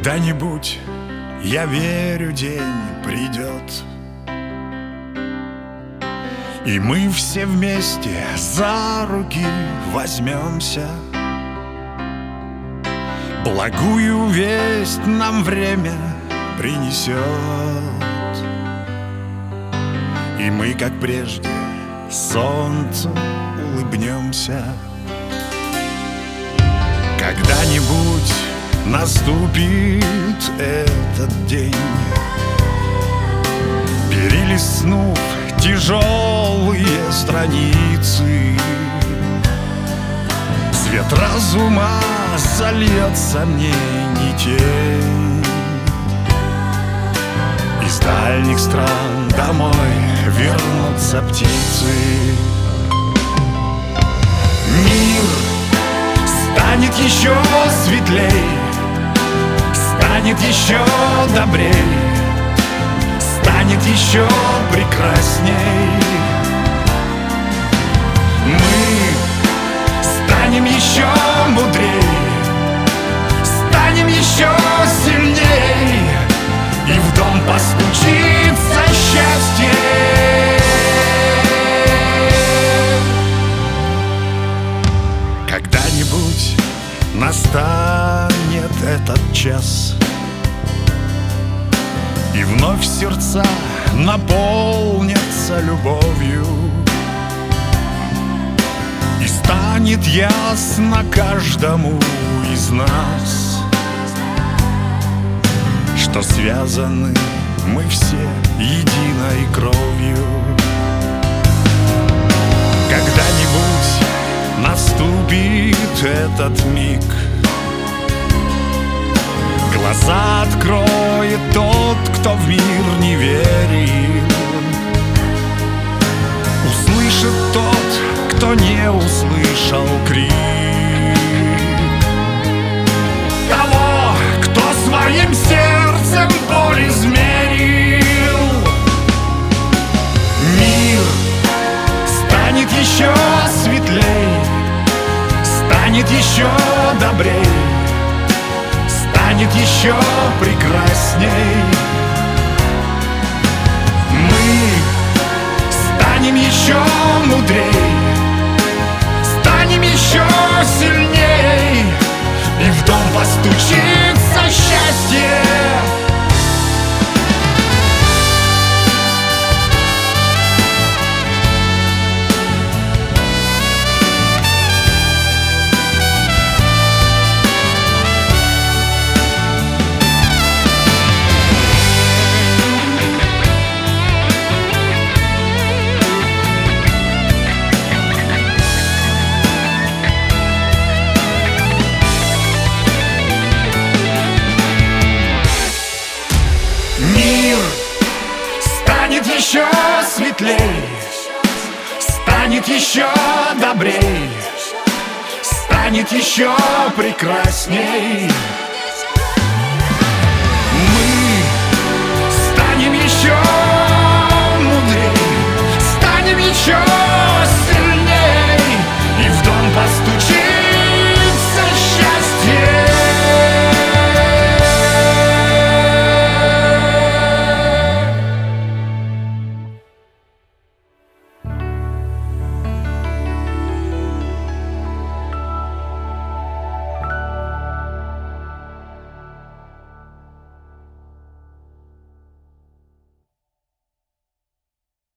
Когда-нибудь, я верю, день придет, и мы все вместе за руки возьмемся. Благую весть нам время принесет, и мы, как прежде, солнцу улыбнемся. Когда-нибудь наступит этот день, перелистнув тяжелые страницы, свет разума зальет сомнений тень. Из дальних стран домой вернутся птицы. Мир станет еще светлей, станет еще добрей, станет еще прекрасней. Мы станем еще мудрей, станем еще сильней, и в дом постучится счастье. Когда-нибудь настанет этот час, и вновь сердца наполнятся любовью, и станет ясно каждому из нас, что связаны мы все единой кровью. Когда-нибудь наступит этот миг, глаза откроет тот, кто в мир не верил, услышит тот, кто не услышал крик того, кто своим сердцем боль измерил. Мир станет еще светлей, станет еще добрей, станет еще прекрасней. Мы станем еще мудрей, станем еще сильней, и в дом постучится счастье. Мир станет еще светлей, станет еще добрей, станет еще прекрасней. Мы станем еще мудрей, станем еще